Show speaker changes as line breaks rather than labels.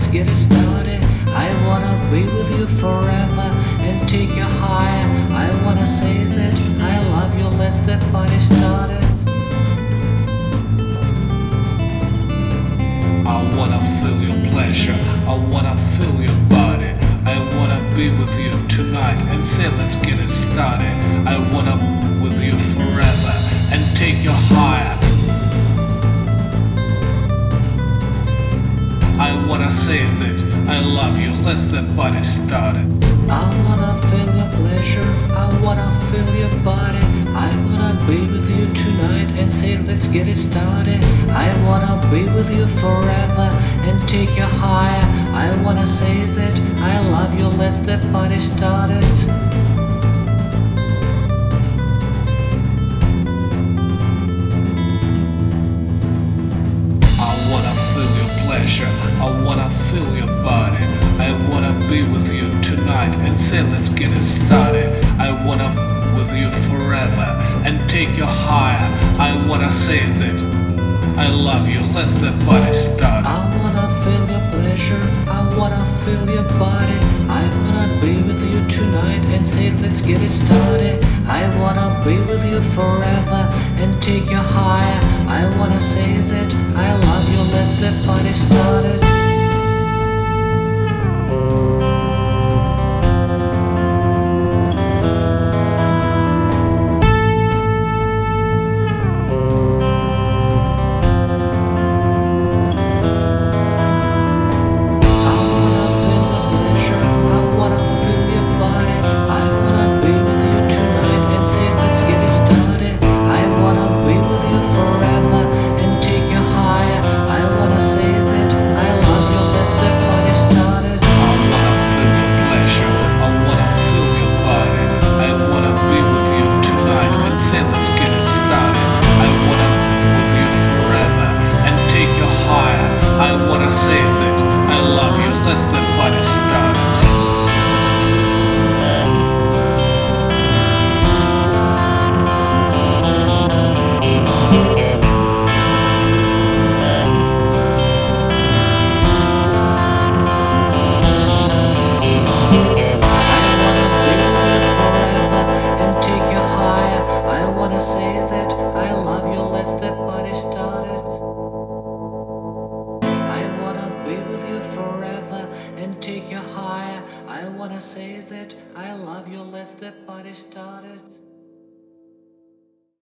let's get it started. I wanna be with you forever and take you higher. I wanna say that I love you, let's get the party started.
I wanna feel your pleasure, I wanna feel your body. I wanna be with you tonight and say let's get it started. I wanna be with you forever and take you higher. I wanna say that I love you, let's get the party started.
I wanna feel your pleasure, I wanna feel your body. I wanna be with you tonight and say let's get it started. I wanna be with you forever and take you higher. I wanna say that I love you, let's get the party started.
I wanna feel your body. I wanna be with you tonight and say let's get it started. I wanna be with you forever and take you higher. I wanna say that I love you, let's get the party started.
I wanna feel your pleasure, I wanna feel your body. I wanna be with you tonight and say let's get it started. I wanna be with you forever and take you higher. I wanna say that I love you, let's get the party started.
I wanna say that I love you, let's get the party started.
Say that I love you, let's get the party started. I wanna be with you forever and take you higher. I wanna say that I love you, let's get the party started.